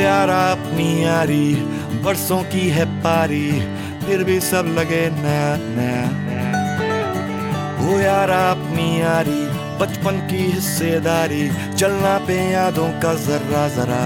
यारा अपनी यारी बरसों की है पारी, फिर भी सब लगे नया नया। वो यारा अपनी यारी बचपन की हिस्सेदारी, चलना पे यादों का जरा जरा।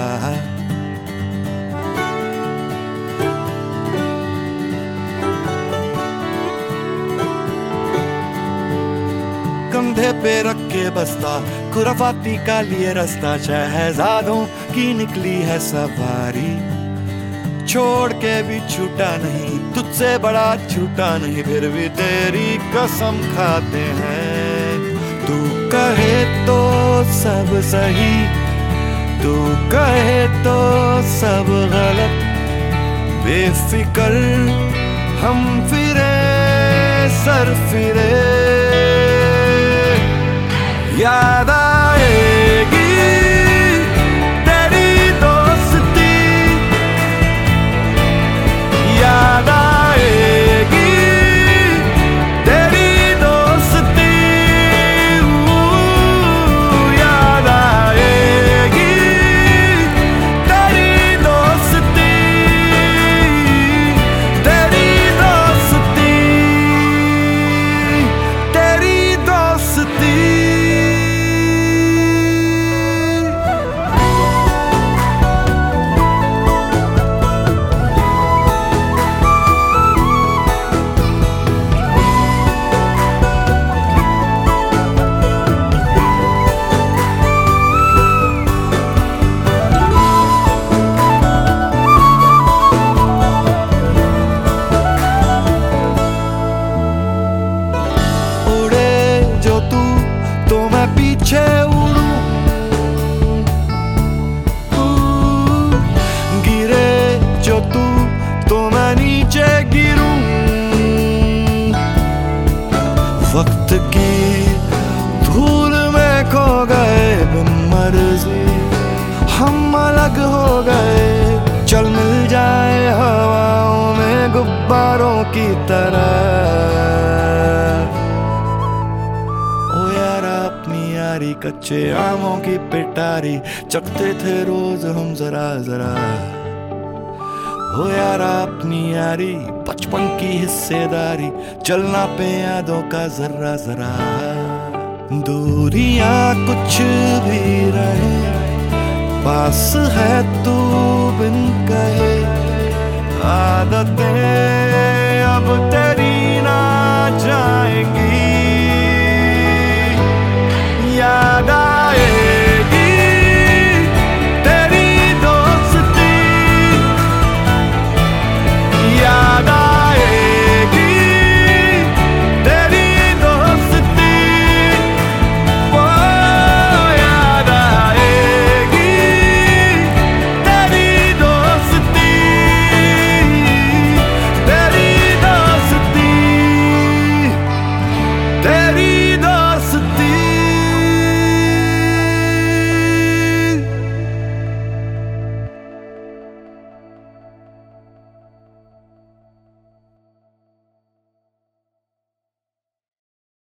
कंधे पे रख के बस्ता खुराफाती का लिए रास्ता, शहजादों की निकली है सवारी। छोड़ के भी छूटा नहीं, तुझसे बड़ा छूटा नहीं, फिर भी तेरी कसम खाते हैं। तू कहे तो सब सही, तू कहे तो सब गलत, बेफिक्र हम फिरे सर फिरे। याद आएगी तेरी दोस्ती, याद आएगी तेरी दोस्ती, याद आएगी तेरी दोस्ती, तेरी दोस्ती, तेरी दोस्ती। पीछे उड़ूं, गिरे जो तू तो मैं नीचे गिरूं। वक्त की धूल में खो गए बिन मर्जी, हम अलग हो गए। चल मिल जाए हवाओं में गुब्बारों की तरह। यारी कच्चे आमों की पिटारी, चखते थे रोज हम जरा जरा। हो यारा अपनी यारी बचपन की हिस्सेदारी, चलना पे यादों का जरा जरा। दूरियां कुछ भी रहे, पास है तू बिन कहे। आदतें अब